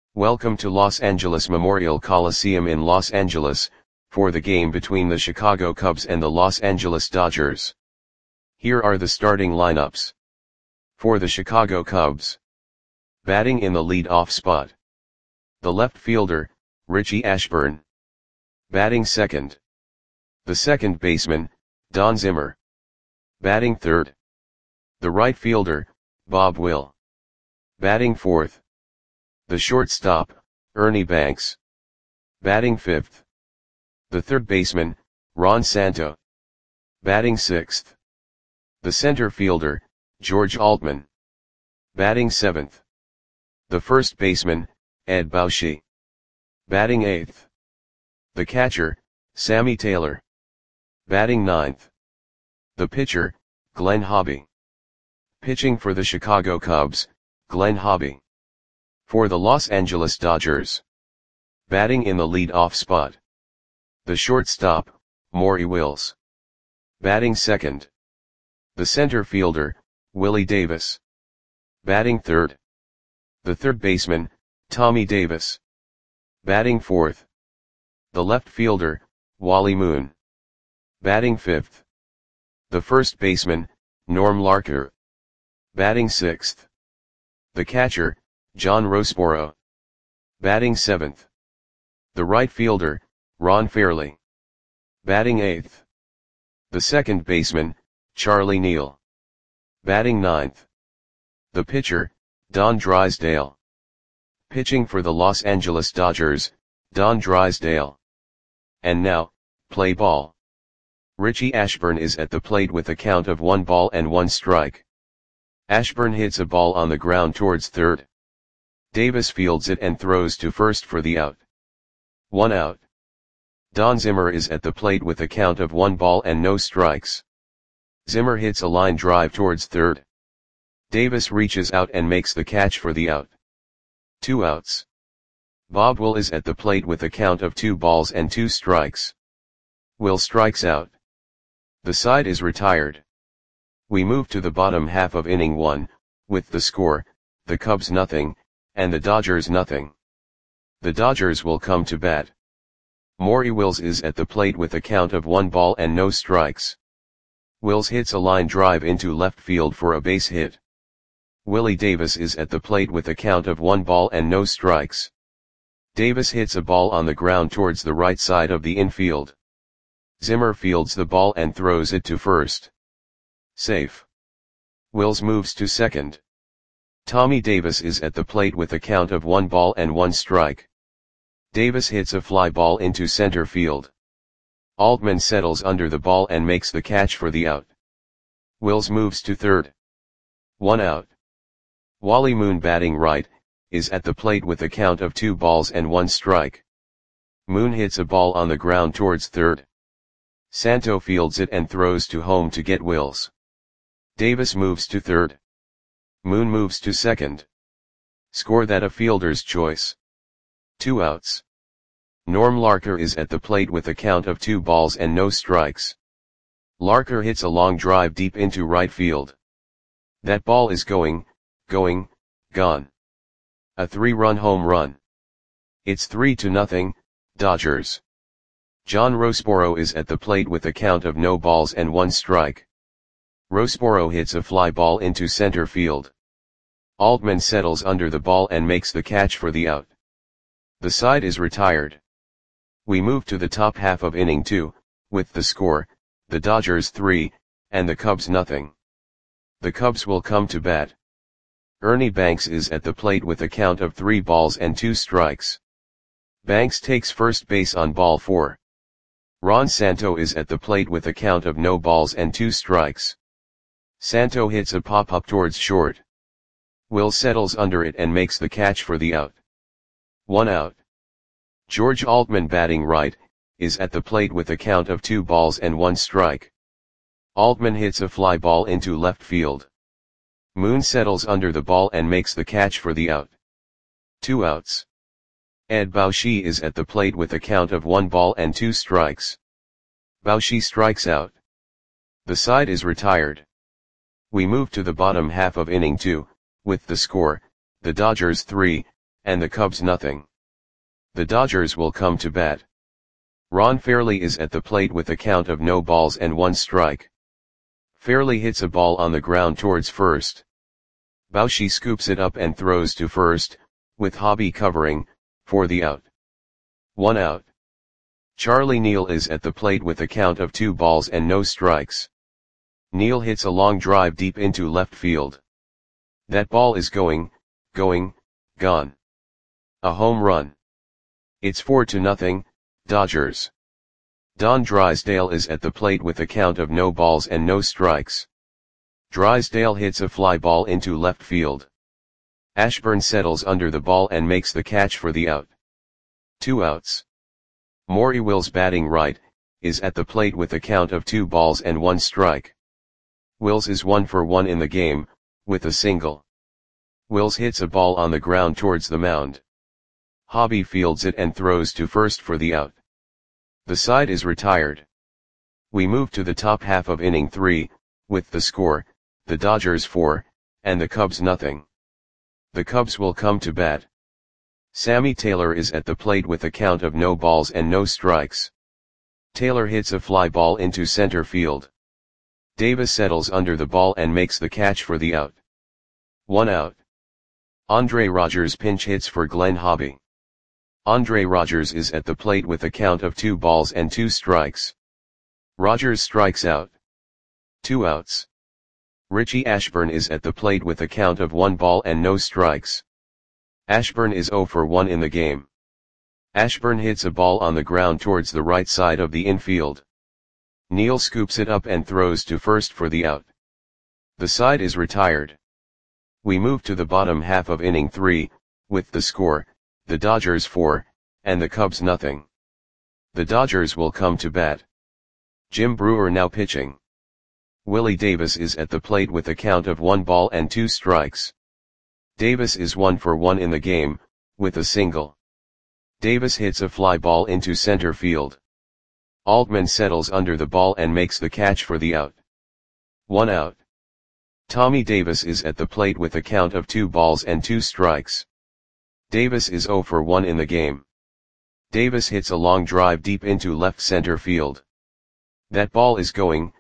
Welcome to Los Angeles Memorial Coliseum in Los Angeles, for the game between the Chicago Cubs and the Los Angeles Dodgers. Here are the starting lineups. For the Chicago Cubs. Batting in the lead-off spot. The left fielder, Richie Ashburn. Batting second. The second baseman, Don Zimmer. Batting third. The right fielder, Bob Will. Batting fourth. The shortstop, Ernie Banks. Batting fifth. The third baseman, Ron Santo. Batting sixth. The center fielder, George Altman. Batting seventh. The first baseman, Ed Bauschy. Batting eighth. The catcher, Sammy Taylor. Batting ninth. The pitcher, Glenn Hobby. Pitching for the Chicago Cubs, Glenn Hobby. For the Los Angeles Dodgers. Batting in the lead-off spot. The shortstop, Maury Wills. Batting second. The center fielder, Willie Davis. Batting third. The third baseman, Tommy Davis. Batting fourth. The left fielder, Wally Moon. Batting fifth. The first baseman, Norm Larker. Batting sixth. The catcher, John Roseboro. Batting seventh. The right fielder, Ron Fairly. Batting eighth. The second baseman, Charlie Neal. Batting ninth. The pitcher, Don Drysdale. Pitching for the Los Angeles Dodgers, Don Drysdale. And now, play ball. Richie Ashburn is at the plate with a count of 1 ball and 1 strike. Ashburn hits a ball on the ground towards third. Davis fields it and throws to first for the out. 1 out. Don Zimmer is at the plate with a count of 1 ball and no strikes. Zimmer hits a line drive towards third. Davis reaches out and makes the catch for the out. 2 outs. Bob Will is at the plate with a count of 2 balls and 2 strikes. Will strikes out. The side is retired. We move to the bottom half of inning 1, with the score, the Cubs nothing, and the Dodgers nothing. The Dodgers will come to bat. Maury Wills is at the plate with a count of 1 ball and no strikes. Wills hits a line drive into left field for a base hit. Willie Davis is at the plate with a count of 1 ball and no strikes. Davis hits a ball on the ground towards the right side of the infield. Zimmer fields the ball and throws it to first. Safe. Wills moves to second. Tommy Davis is at the plate with a count of 1 ball and 1 strike. Davis hits a fly ball into center field. Altman settles under the ball and makes the catch for the out. Wills moves to third. 1 out. Wally Moon batting right, is at the plate with a count of 2 balls and 1 strike. Moon hits a ball on the ground towards third. Santo fields it and throws to home to get Wills. Davis moves to third. Moon moves to second. Score that a fielder's choice. 2 outs. Norm Larker is at the plate with a count of 2 balls and no strikes. Larker hits a long drive deep into right field. That ball is gone. A 3-run home run. It's 3-0, Dodgers. John Roseboro is at the plate with a count of no balls and 1 strike. Roseboro hits a fly ball into center field. Altman settles under the ball and makes the catch for the out. The side is retired. We move to the top half of inning 2, with the score, the Dodgers 3, and the Cubs nothing. The Cubs will come to bat. Ernie Banks is at the plate with a count of 3 balls and 2 strikes. Banks takes first base on ball 4. Ron Santo is at the plate with a count of no balls and 2 strikes. Santo hits a pop-up towards short. Will settles under it and makes the catch for the out. 1 out. George Altman batting right, is at the plate with a count of 2 balls and 1 strike. Altman hits a fly ball into left field. Moon settles under the ball and makes the catch for the out. 2 outs. Ed Bauschy is at the plate with a count of 1 ball and 2 strikes. Bauschy strikes out. The side is retired. We move to the bottom half of inning 2, with the score, the Dodgers 3, and the Cubs nothing. The Dodgers will come to bat. Ron Fairly is at the plate with a count of no balls and 1 strike. Fairly hits a ball on the ground towards first. Bauchi scoops it up and throws to first, with Hobby covering, for the out. 1 out. Charlie Neal is at the plate with a count of 2 balls and no strikes. Neal hits a long drive deep into left field. That ball is going, gone. A home run. It's 4-0, Dodgers. Don Drysdale is at the plate with a count of no balls and no strikes. Drysdale hits a fly ball into left field. Ashburn settles under the ball and makes the catch for the out. 2 outs. Maury Wills, batting right, is at the plate with a count of 2 balls and 1 strike. Wills is 1 for 1 in the game, with a single. Wills hits a ball on the ground towards the mound. Hobby fields it and throws to first for the out. The side is retired. We move to the top half of inning 3, with the score, the Dodgers 4, and the Cubs nothing. The Cubs will come to bat. Sammy Taylor is at the plate with a count of no balls and no strikes. Taylor hits a fly ball into center field. Davis settles under the ball and makes the catch for the out. 1 out. Andre Rogers pinch hits for Glenn Hobby. Andre Rogers is at the plate with a count of 2 balls and 2 strikes. Rogers strikes out. 2 outs. Richie Ashburn is at the plate with a count of 1 ball and no strikes. Ashburn is 0 for 1 in the game. Ashburn hits a ball on the ground towards the right side of the infield. Neal scoops it up and throws to first for the out. The side is retired. We move to the bottom half of inning 3, with the score, the Dodgers 4, and the Cubs nothing. The Dodgers will come to bat. Jim Brewer now pitching. Willie Davis is at the plate with a count of 1 ball and 2 strikes. Davis is 1 for 1 in the game, with a single. Davis hits a fly ball into center field. Altman settles under the ball and makes the catch for the out. 1 out. Tommy Davis is at the plate with a count of 2 balls and 2 strikes. Davis is 0 for 1 in the game. Davis hits a long drive deep into left center field. That ball is going,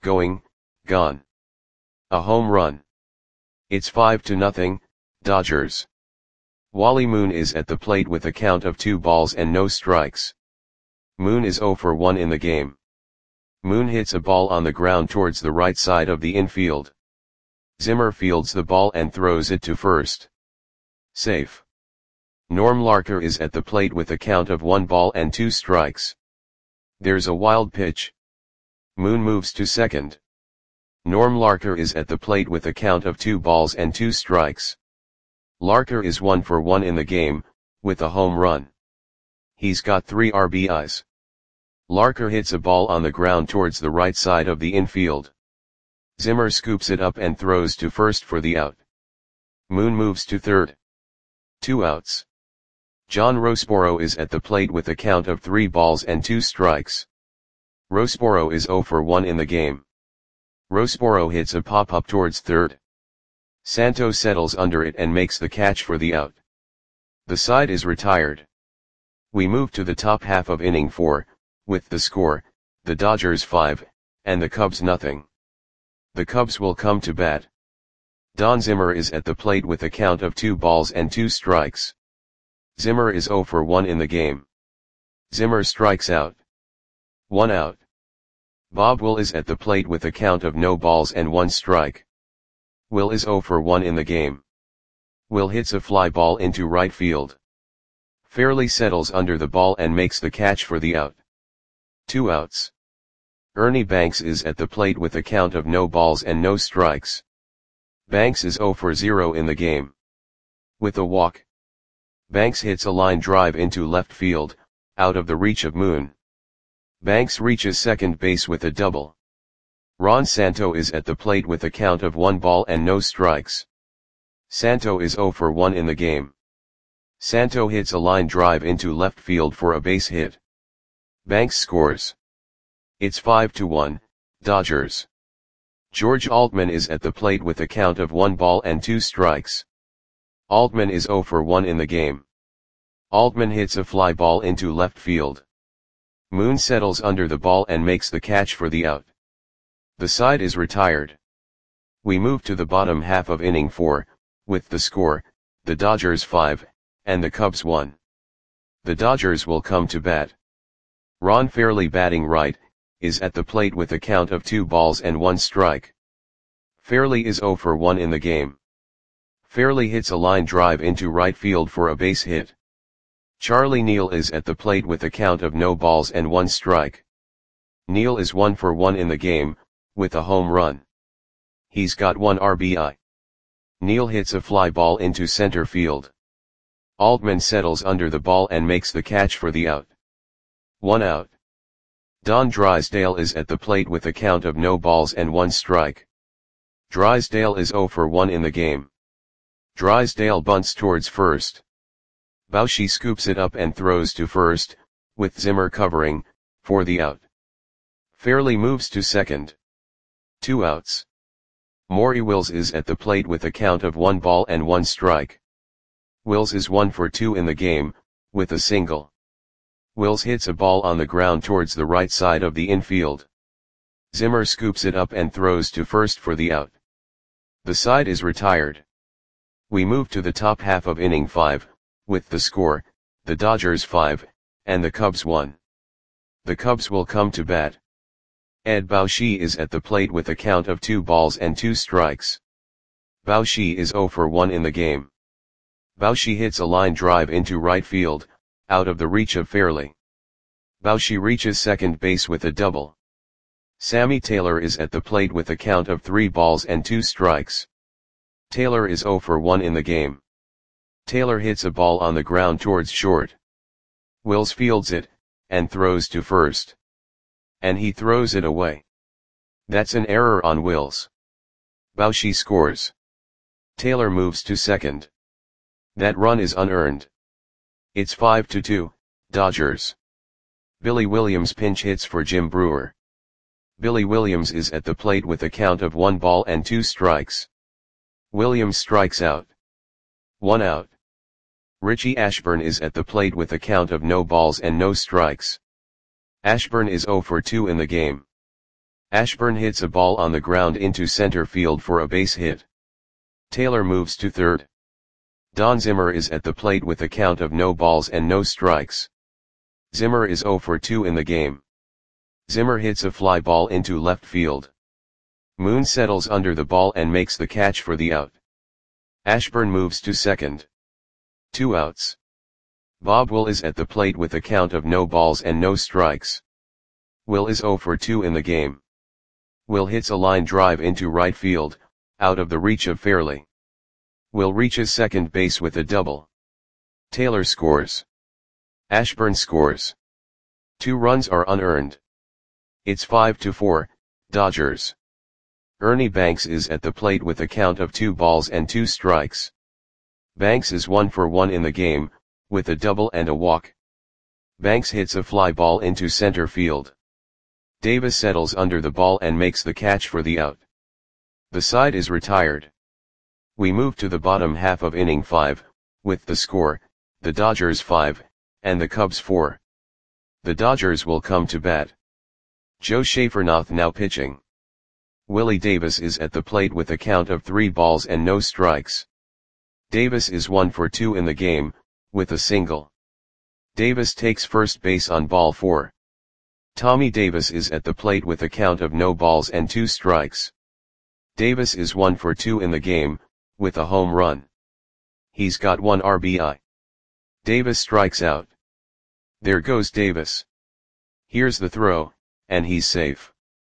gone. A home run. It's 5-0, Dodgers. Wally Moon is at the plate with a count of 2 balls and no strikes. Moon is 0 for 1 in the game. Moon hits a ball on the ground towards the right side of the infield. Zimmer fields the ball and throws it to first. Safe. Norm Larker is at the plate with a count of 1 ball and 2 strikes. There's a wild pitch. Moon moves to second. Norm Larker is at the plate with a count of 2 balls and 2 strikes. Larker is 1 for 1 in the game, with a home run. He's got 3 RBIs. Larker hits a ball on the ground towards the right side of the infield. Zimmer scoops it up and throws to first for the out. Moon moves to third. 2 outs. John Roseboro is at the plate with a count of 3 balls and 2 strikes. Roseboro is 0 for 1 in the game. Roseboro hits a pop-up towards third. Santo settles under it and makes the catch for the out. The side is retired. We move to the top half of inning 4, with the score, the Dodgers 5, and the Cubs nothing. The Cubs will come to bat. Don Zimmer is at the plate with a count of 2 balls and 2 strikes. Zimmer is 0 for 1 in the game. Zimmer strikes out. 1 out. Bob Will is at the plate with a count of no balls and 1 strike. Will is 0 for 1 in the game. Will hits a fly ball into right field. Fairly settles under the ball and makes the catch for the out. 2 outs. Ernie Banks is at the plate with a count of no balls and no strikes. Banks is 0 for 0 in the game. With a walk. Banks hits a line drive into left field, out of the reach of Moon. Banks reaches second base with a double. Ron Santo is at the plate with a count of 1 ball and no strikes. Santo is 0 for 1 in the game. Santo hits a line drive into left field for a base hit. Banks scores. It's 5-1, Dodgers. George Altman is at the plate with a count of 1 ball and 2 strikes. Altman is 0 for 1 in the game. Altman hits a fly ball into left field. Moon settles under the ball and makes the catch for the out. The side is retired. We move to the bottom half of inning 4, with the score, the Dodgers 5, and the Cubs 1. The Dodgers will come to bat. Ron Fairly, batting right, is at the plate with a count of 2 balls and 1 strike. Fairly is 0 for 1 in the game. Fairly hits a line drive into right field for a base hit. Charlie Neal is at the plate with a count of no balls and 1 strike. Neal is 1 for 1 in the game, with a home run. He's got 1 RBI. Neal hits a fly ball into center field. Altman settles under the ball and makes the catch for the out. 1 out. Don Drysdale is at the plate with a count of no balls and 1 strike. Drysdale is 0 for 1 in the game. Drysdale bunts towards first. Bauchi scoops it up and throws to first, with Zimmer covering, for the out. Fairly moves to second. 2 outs. Maury Wills is at the plate with a count of 1 ball and 1 strike. Wills is 1 for 2 in the game, with a single. Wills hits a ball on the ground towards the right side of the infield. Zimmer scoops it up and throws to first for the out. The side is retired. We move to the top half of inning 5, with the score, the Dodgers 5, and the Cubs 1. The Cubs will come to bat. Ed Bauchi is at the plate with a count of 2 balls and 2 strikes. Bauchi is 0 for 1 in the game. Bauchi hits a line drive into right field, out of the reach of Fairly. Bauchi reaches second base with a double. Sammy Taylor is at the plate with a count of 3 balls and 2 strikes. Taylor is 0 for 1 in the game. Taylor hits a ball on the ground towards short. Wills fields it, and throws to first. And he throws it away. That's an error on Wills. Bauchi scores. Taylor moves to second. That run is unearned. It's 5-2, Dodgers. Billy Williams pinch hits for Jim Brewer. Billy Williams is at the plate with a count of 1 ball and 2 strikes. Williams strikes out. 1 out. Richie Ashburn is at the plate with a count of no balls and no strikes. Ashburn is 0 for 2 in the game. Ashburn hits a ball on the ground into center field for a base hit. Taylor moves to third. Don Zimmer is at the plate with a count of no balls and no strikes. Zimmer is 0 for 2 in the game. Zimmer hits a fly ball into left field. Moon settles under the ball and makes the catch for the out. Ashburn moves to second. 2 outs. Bob Will is at the plate with a count of no balls and no strikes. Will is 0 for 2 in the game. Will hits a line drive into right field, out of the reach of Fairly. Will reaches second base with a double. Taylor scores. Ashburn scores. 2 runs are unearned. It's 5-4, Dodgers. Ernie Banks is at the plate with a count of 2 balls and 2 strikes. Banks is 1 for 1 in the game, with a double and a walk. Banks hits a fly ball into center field. Davis settles under the ball and makes the catch for the out. The side is retired. We move to the bottom half of inning 5, with the score, the Dodgers 5, and the Cubs 4. The Dodgers will come to bat. Joe Schaefernoth now pitching. Willie Davis is at the plate with a count of 3 balls and no strikes. Davis is 1 for 2 in the game, with a single. Davis takes first base on ball 4. Tommy Davis is at the plate with a count of no balls and 2 strikes. Davis is 1 for 2 in the game, with a home run. He's got 1 RBI. Davis strikes out. There goes Davis. Here's the throw, and he's safe.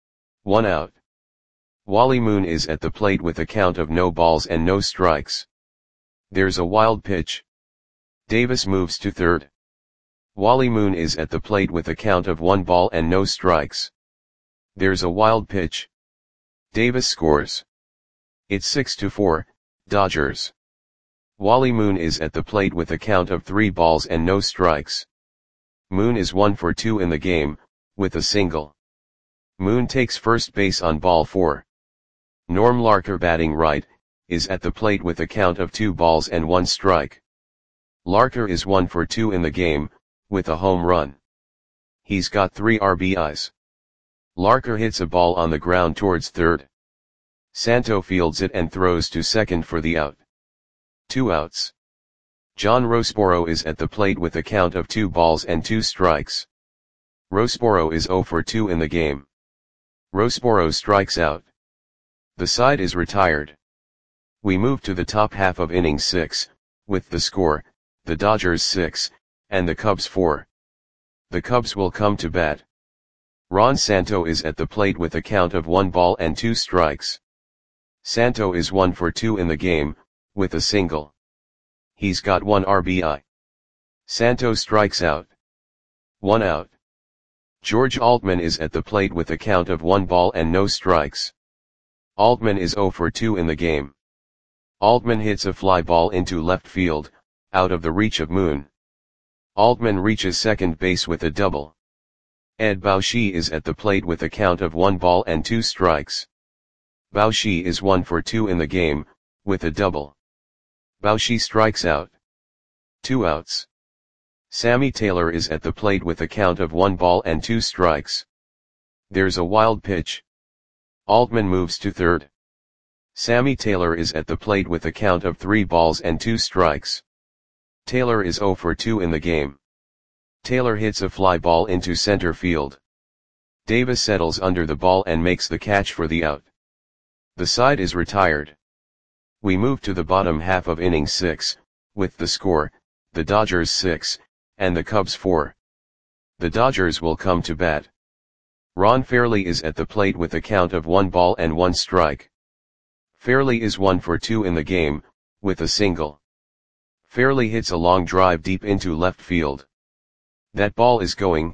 1 out. Wally Moon is at the plate with a count of no balls and no strikes. There's a wild pitch. Davis moves to third. Wally Moon is at the plate with a count of 1 ball and no strikes. There's a wild pitch. Davis scores. It's 6-4, Dodgers. Wally Moon is at the plate with a count of 3 balls and no strikes. Moon is 1 for 2 in the game, with a single. Moon takes first base on ball 4. Norm Larker, batting right, is at the plate with a count of 2 balls and 1 strike. Larker is 1 for 2 in the game, with a home run. He's got 3 RBIs. Larker hits a ball on the ground towards third. Santo fields it and throws to second for the out. 2 outs. John Rosporo is at the plate with a count of 2 balls and 2 strikes. Rosporo is 0 for 2 in the game. Rosporo strikes out. The side is retired. We move to the top half of inning 6, with the score, the Dodgers 6, and the Cubs 4. The Cubs will come to bat. Ron Santo is at the plate with a count of 1 ball and 2 strikes. Santo is 1 for 2 in the game, with a single. He's got 1 RBI. Santo strikes out. 1 out. George Altman is at the plate with a count of 1 ball and no strikes. Altman is 0 for 2 in the game. Altman hits a fly ball into left field, out of the reach of Moon. Altman reaches second base with a double. Ed Bauschy is at the plate with a count of 1 ball and 2 strikes. Bauschy is 1 for 2 in the game, with a double. Bauschy strikes out. 2 outs. Sammy Taylor is at the plate with a count of 1 ball and 2 strikes. There's a wild pitch. Altman moves to third. Sammy Taylor is at the plate with a count of 3 balls and 2 strikes. Taylor is 0 for 2 in the game. Taylor hits a fly ball into center field. Davis settles under the ball and makes the catch for the out. The side is retired. We move to the bottom half of inning 6, with the score, the Dodgers 6, and the Cubs 4. The Dodgers will come to bat. Ron Fairly is at the plate with a count of 1 ball and 1 strike. Fairly is 1 for 2 in the game, with a single. Fairly hits a long drive deep into left field. That ball is going,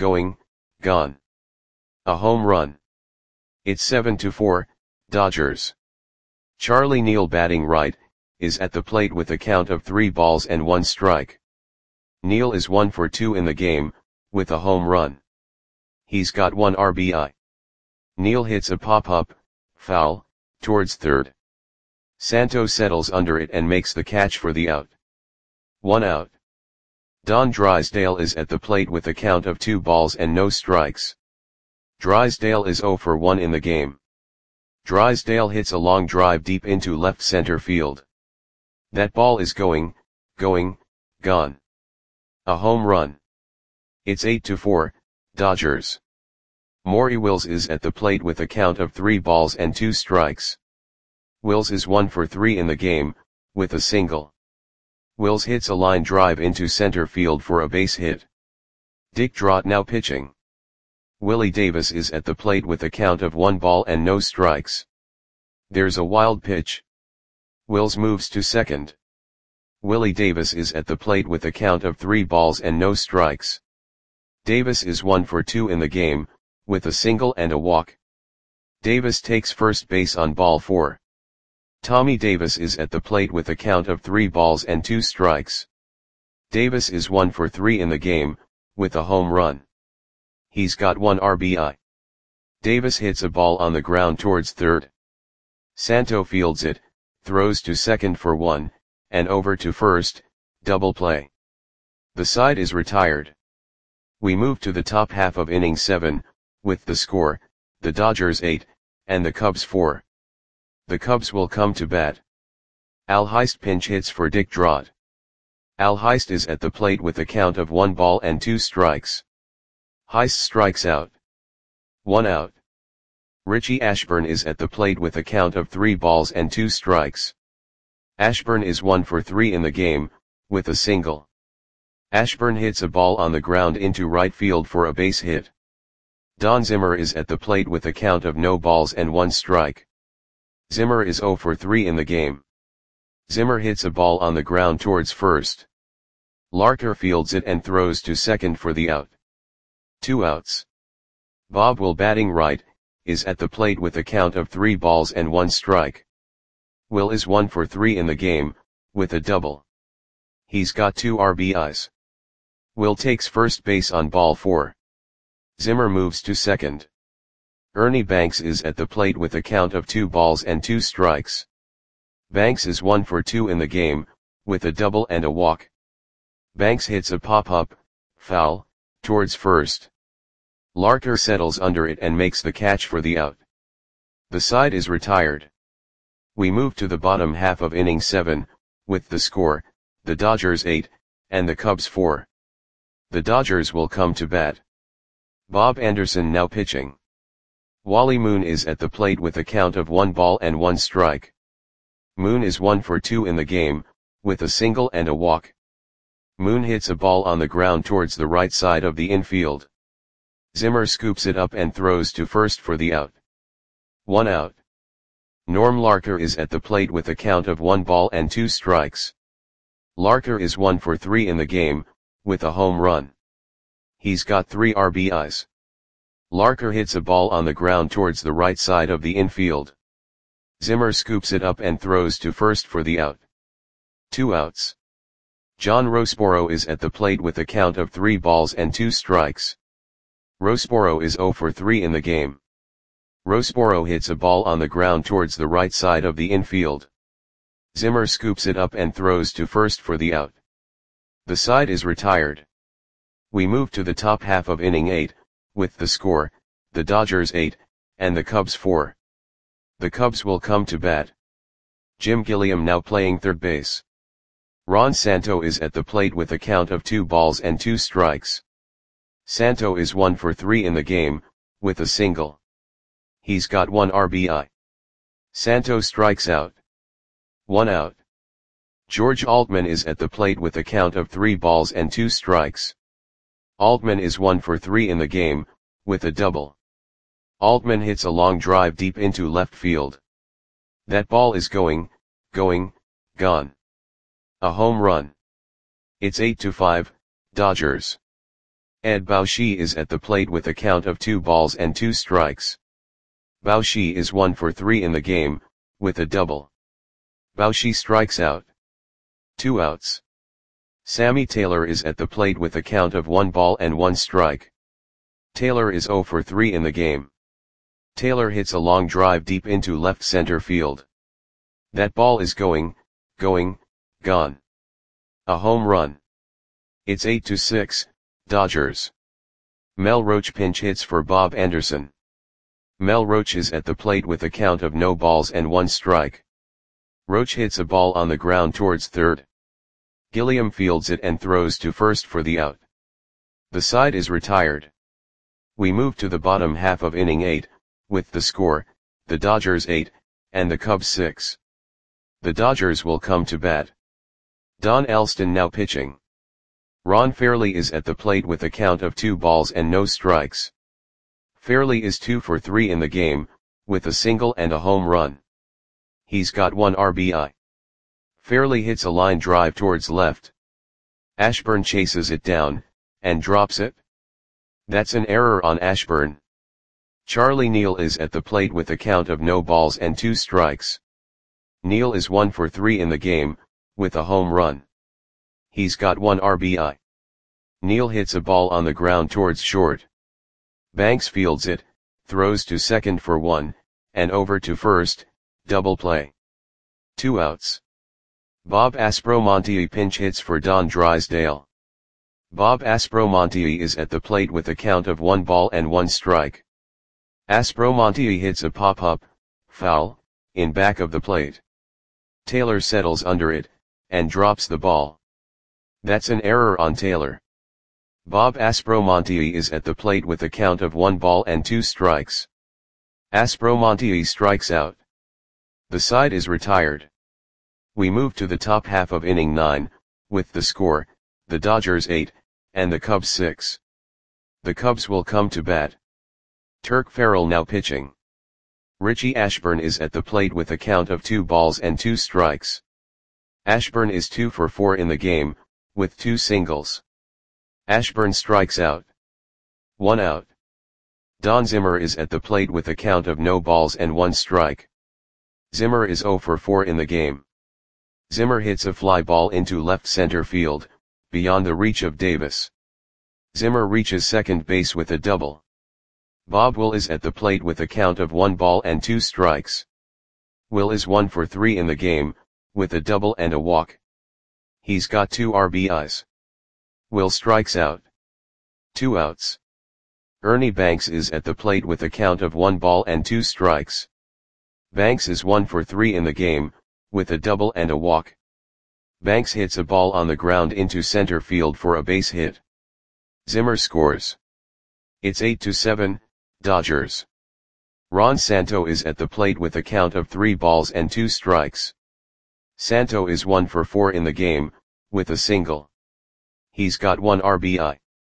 gone. A home run. It's 7-4, Dodgers. Charlie Neal, batting right, is at the plate with a count of 3 balls and 1 strike. Neal is 1 for 2 in the game, with a home run. He's got 1 RBI. Neal hits a pop-up, foul, towards third. Santo settles under it and makes the catch for the out. 1 out. Don Drysdale is at the plate with a count of 2 balls and no strikes. Drysdale is 0 for 1 in the game. Drysdale hits a long drive deep into left center field. That ball is going, gone. A home run. It's 8-4, Dodgers. Maury Wills is at the plate with a count of 3 balls and 2 strikes. Wills is 1 for 3 in the game, with a single. Wills hits a line drive into center field for a base hit. Dick Trott now pitching. Willie Davis is at the plate with a count of 1 ball and no strikes. There's a wild pitch. Wills moves to second. Willie Davis is at the plate with a count of 3 balls and no strikes. Davis is 1 for 2 in the game, with a single and a walk. Davis takes first base on ball 4. Tommy Davis is at the plate with a count of 3 balls and 2 strikes. Davis is 1 for 3 in the game, with a home run. He's got 1 RBI. Davis hits a ball on the ground towards third. Santo fields it, throws to second for 1, and over to first, double play. The side is retired. We move to the top half of inning 7, with the score, the Dodgers 8, and the Cubs 4. The Cubs will come to bat. Al Heist pinch hits for Dick Trott. Al Heist is at the plate with a count of 1 ball and 2 strikes. Heist strikes out. 1 out. Richie Ashburn is at the plate with a count of 3 balls and 2 strikes. Ashburn is 1 for 3 in the game, with a single. Ashburn hits a ball on the ground into right field for a base hit. Don Zimmer is at the plate with a count of no balls and 1 strike. Zimmer is 0 for 3 in the game. Zimmer hits a ball on the ground towards first. Larker fields it and throws to second for the out. 2 outs. Bob Will, batting right, is at the plate with a count of 3 balls and 1 strike. Will is 1 for 3 in the game, with a double. He's got 2 RBIs. Will takes first base on ball 4. Zimmer moves to second. Ernie Banks is at the plate with a count of 2 balls and 2 strikes. Banks is 1 for 2 in the game, with a double and a walk. Banks hits a pop-up, foul, towards first. Larker settles under it and makes the catch for the out. The side is retired. We move to the bottom half of inning 7, with the score, the Dodgers 8, and the Cubs 4. The Dodgers will come to bat. Bob Anderson now pitching. Wally Moon is at the plate with a count of 1 ball and 1 strike. Moon is 1 for 2 in the game, with a single and a walk. Moon hits a ball on the ground towards the right side of the infield. Zimmer scoops it up and throws to first for the out. 1 out. Norm Larker is at the plate with a count of 1 ball and 2 strikes. Larker is 1 for 3 in the game, with a home run. He's got 3 RBIs. Larker hits a ball on the ground towards the right side of the infield. Zimmer scoops it up and throws to first for the out. 2 outs. John Roseboro is at the plate with a count of 3 balls and 2 strikes. Roseboro is 0 for 3 in the game. Roseboro hits a ball on the ground towards the right side of the infield. Zimmer scoops it up and throws to first for the out. The side is retired. We move to the top half of inning 8, with the score, the Dodgers 8, and the Cubs 4. The Cubs will come to bat. Jim Gilliam now playing third base. Ron Santo is at the plate with a count of 2 balls and 2 strikes. Santo is 1 for 3 in the game, with a single. He's got 1 RBI. Santo strikes out. 1 out. George Altman is at the plate with a count of 3 balls and 2 strikes. Altman is 1 for 3 in the game, with a double. Altman hits a long drive deep into left field. That ball is going, gone. A home run. It's 8-5, Dodgers. Ed Bauschy is at the plate with a count of 2 balls and 2 strikes. Bauschy is 1 for 3 in the game, with a double. Bauschy strikes out. 2 outs. Sammy Taylor is at the plate with a count of 1 ball and 1 strike. Taylor is 0 for 3 in the game. Taylor hits a long drive deep into left center field. That ball is going, gone. A home run. It's 8-6, Dodgers. Mel Roach pinch hits for Bob Anderson. Mel Roach is at the plate with a count of no balls and 1 strike. Roach hits a ball on the ground towards third. Gilliam fields it and throws to first for the out. The side is retired. We move to the bottom half of inning 8, with the score, the Dodgers 8, and the Cubs 6. The Dodgers will come to bat. Don Alston now pitching. Ron Fairly is at the plate with a count of 2 balls and no strikes. Fairly is 2 for 3 in the game, with a single and a home run. He's got 1 RBI. Fairly hits a line drive towards left. Ashburn chases it down, and drops it. That's an error on Ashburn. Charlie Neal is at the plate with a count of no balls and 2 strikes. Neal is 1 for 3 in the game, with a home run. He's got 1 RBI. Neal hits a ball on the ground towards short. Banks fields it, throws to second for 1, and over to first, double play. 2 outs. Bob Aspromonte pinch hits for Don Drysdale. Bob Aspromonte is at the plate with a count of 1 ball and 1 strike. Aspromonte hits a pop-up, foul, in back of the plate. Taylor settles under it, and drops the ball. That's an error on Taylor. Bob Aspromonte is at the plate with a count of 1 ball and 2 strikes. Aspromonte strikes out. The side is retired. We move to the top half of inning 9, with the score, the Dodgers 8, and the Cubs 6. The Cubs will come to bat. Turk Farrell now pitching. Richie Ashburn is at the plate with a count of 2 balls and 2 strikes. Ashburn is 2 for 4 in the game, with 2 singles. Ashburn strikes out. 1 out. Don Zimmer is at the plate with a count of no balls and 1 strike. Zimmer is 0 for 4 in the game. Zimmer hits a fly ball into left center field, beyond the reach of Davis. Zimmer reaches second base with a double. Bob Will is at the plate with a count of 1 ball and 2 strikes. Will is 1 for 3 in the game, with a double and a walk. He's got 2 RBIs. Will strikes out. 2 outs. Ernie Banks is at the plate with a count of 1 ball and 2 strikes. Banks is 1 for 3 in the game, with a double and a walk. Banks hits a ball on the ground into center field for a base hit. Zimmer scores. It's 8-7, Dodgers. Ron Santo is at the plate with a count of 3 balls and 2 strikes. Santo is 1 for 4 in the game, with a single. He's got 1 RBI.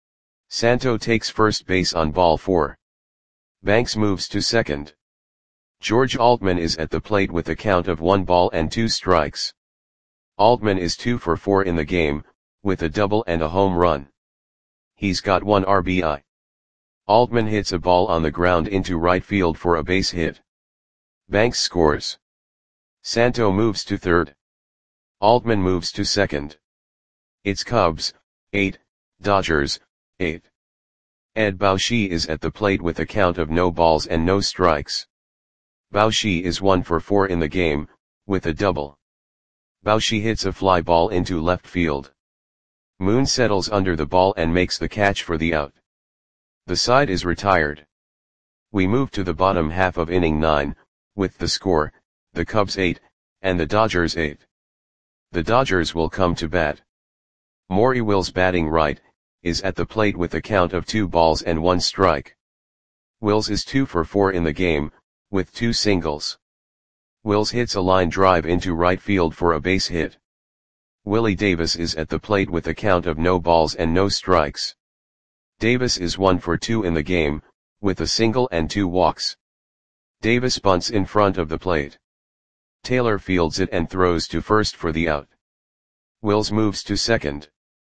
Santo takes first base on ball 4. Banks moves to second. George Altman is at the plate with a count of 1 ball and 2 strikes. Altman is 2 for 4 in the game, with a double and a home run. He's got 1 RBI. Altman hits a ball on the ground into right field for a base hit. Banks scores. Santo moves to third. Altman moves to second. It's Cubs, 8, Dodgers, 8. Ed Bauschy is at the plate with a count of no balls and no strikes. Bauschy is 1 for 4 in the game, with a double. Bauschy hits a fly ball into left field. Moon settles under the ball and makes the catch for the out. The side is retired. We move to the bottom half of inning 9, with the score, the Cubs 8, and the Dodgers 8. The Dodgers will come to bat. Maury Wills batting right, is at the plate with a count of 2 balls and 1 strike. Wills is 2 for 4 in the game, with 2 singles. Wills hits a line drive into right field for a base hit. Willie Davis is at the plate with a count of no balls and no strikes. Davis is 1 for 2 in the game, with a single and 2 walks. Davis bunts in front of the plate. Taylor fields it and throws to first for the out. Wills moves to second.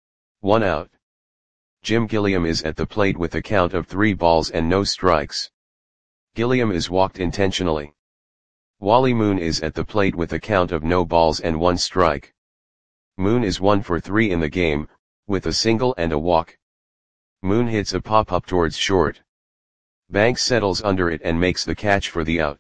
1 out. Jim Gilliam is at the plate with a count of 3 balls and no strikes. Gilliam is walked intentionally. Wally Moon is at the plate with a count of no balls and 1 strike. Moon is 1 for 3 in the game, with a single and a walk. Moon hits a pop-up towards short. Banks settles under it and makes the catch for the out.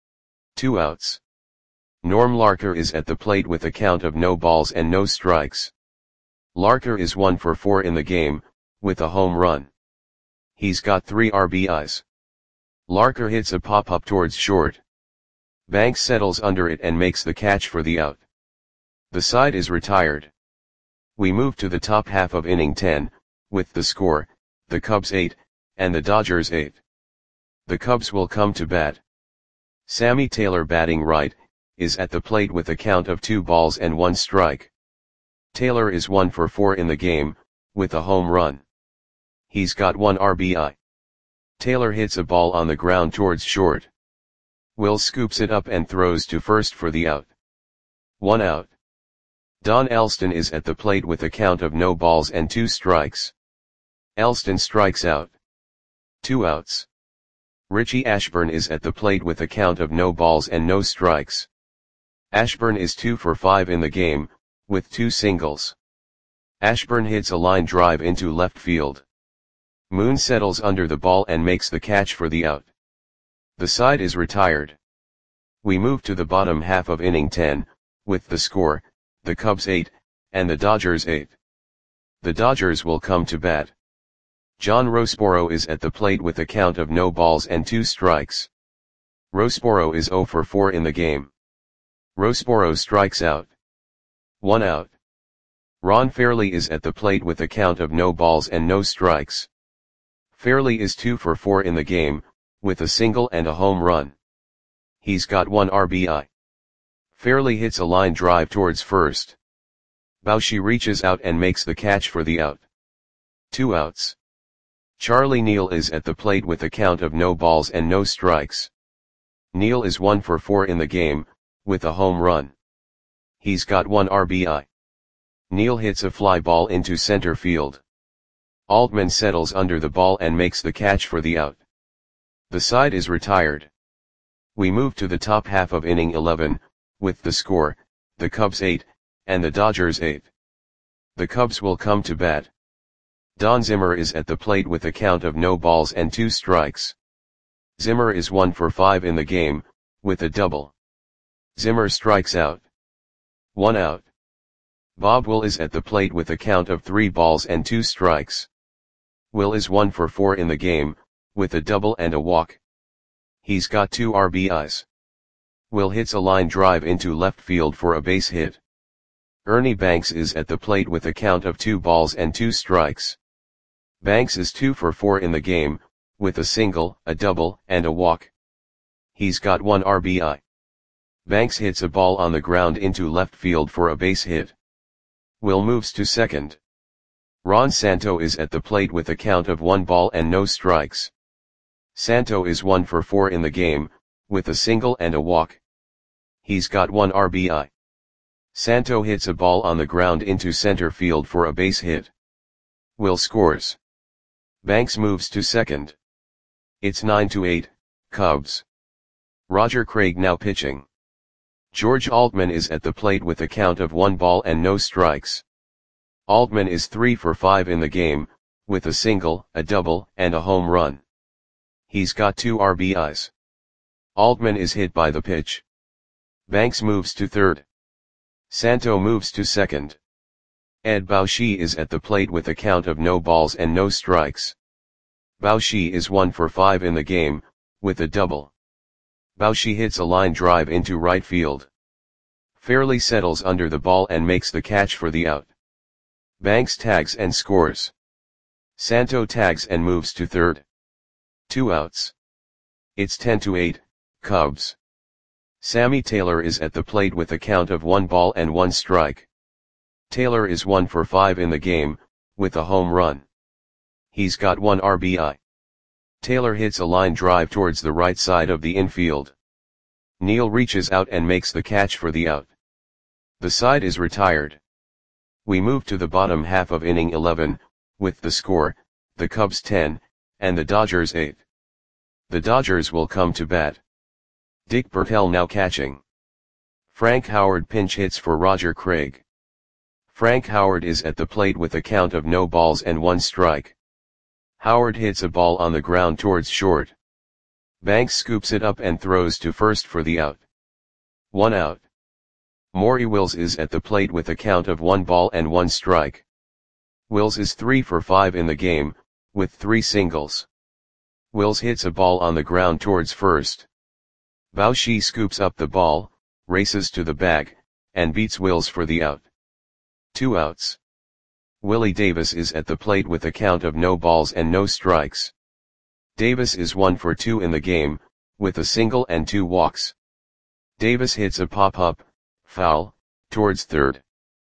2 outs. Norm Larker is at the plate with a count of no balls and no strikes. Larker is 1 for 4 in the game, with a home run. He's got 3 RBIs. Larker hits a pop-up towards short. Banks settles under it and makes the catch for the out. The side is retired. We move to the top half of inning 10, with the score, the Cubs 8, and the Dodgers 8. The Cubs will come to bat. Sammy Taylor batting right, is at the plate with a count of 2 balls and 1 strike. Taylor is 1 for 4 in the game, with a home run. He's got 1 RBI. Taylor hits a ball on the ground towards short. Will scoops it up and throws to first for the out. 1 out. Don Elston is at the plate with a count of no balls and 2 strikes. Elston strikes out. 2 outs. Richie Ashburn is at the plate with a count of no balls and no strikes. Ashburn is 2 for 5 in the game, with 2 singles. Ashburn hits a line drive into left field. Moon settles under the ball and makes the catch for the out. The side is retired. We move to the bottom half of inning 10, with the score, the Cubs 8, and the Dodgers 8. The Dodgers will come to bat. John Roseboro is at the plate with a count of no balls and 2 strikes. Roseboro is 0 for 4 in the game. Roseboro strikes out. 1 out. Ron Fairley is at the plate with a count of no balls and no strikes. Fairley is 2 for 4 in the game, with a single and a home run. He's got 1 RBI. Fairley hits a line drive towards first. Bauschy reaches out and makes the catch for the out. 2 outs. Charlie Neal is at the plate with a count of no balls and no strikes. Neal is 1 for 4 in the game, with a home run. He's got 1 RBI. Neal hits a fly ball into center field. Altman settles under the ball and makes the catch for the out. The side is retired. We move to the top half of inning 11, with the score, the Cubs 8, and the Dodgers 8. The Cubs will come to bat. Don Zimmer is at the plate with a count of no balls and 2 strikes. Zimmer is 1 for 5 in the game, with a double. Zimmer strikes out. 1 out. Bob Will is at the plate with a count of 3 balls and 2 strikes. Will is 1 for 4 in the game, with a double and a walk. He's got 2 RBIs. Will hits a line drive into left field for a base hit. Ernie Banks is at the plate with a count of 2 balls and 2 strikes. Banks is 2 for 4 in the game, with a single, a double, and a walk. He's got 1 RBI. Banks hits a ball on the ground into left field for a base hit. Will moves to second. Ron Santo is at the plate with a count of 1 ball and no strikes. Santo is 1 for 4 in the game, with a single and a walk. He's got 1 RBI. Santo hits a ball on the ground into center field for a base hit. Will scores. Banks moves to second. It's 9-8, Cubs. Roger Craig now pitching. George Altman is at the plate with a count of 1 ball and no strikes. Altman is 3 for 5 in the game, with a single, a double, and a home run. He's got 2 RBIs. Altman is hit by the pitch. Banks moves to third. Santo moves to second. Ed Baushi is at the plate with a count of no balls and no strikes. Baushi is 1 for 5 in the game, with a double. Baushi hits a line drive into right field. Fairly settles under the ball and makes the catch for the out. Banks tags and scores. Santo tags and moves to third. 2 outs. It's 10-8, Cubs. Sammy Taylor is at the plate with a count of 1 ball and 1 strike. Taylor is 1 for 5 in the game, with a home run. He's got 1 RBI. Taylor hits a line drive towards the right side of the infield. Neal reaches out and makes the catch for the out. The side is retired. We move to the bottom half of inning 11, with the score, the Cubs 10, and the Dodgers 8. The Dodgers will come to bat. Dick Bertel now catching. Frank Howard pinch hits for Roger Craig. Frank Howard is at the plate with a count of no balls and 1 strike. Howard hits a ball on the ground towards short. Banks scoops it up and throws to first for the out. 1 out. Maury Wills is at the plate with a count of 1 ball and 1 strike. Wills is 3 for 5 in the game, with 3 singles. Wills hits a ball on the ground towards first. Baushi scoops up the ball, races to the bag, and beats Wills for the out. 2 outs. Willie Davis is at the plate with a count of no balls and no strikes. Davis is 1 for 2 in the game, with a single and 2 walks. Davis hits a pop-up, foul, towards third.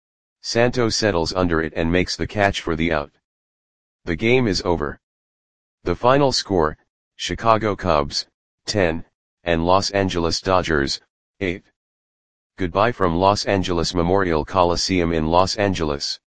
Santo settles under it and makes the catch for the out. The game is over. The final score, Chicago Cubs, 10, and Los Angeles Dodgers, 8. Goodbye from Los Angeles Memorial Coliseum in Los Angeles.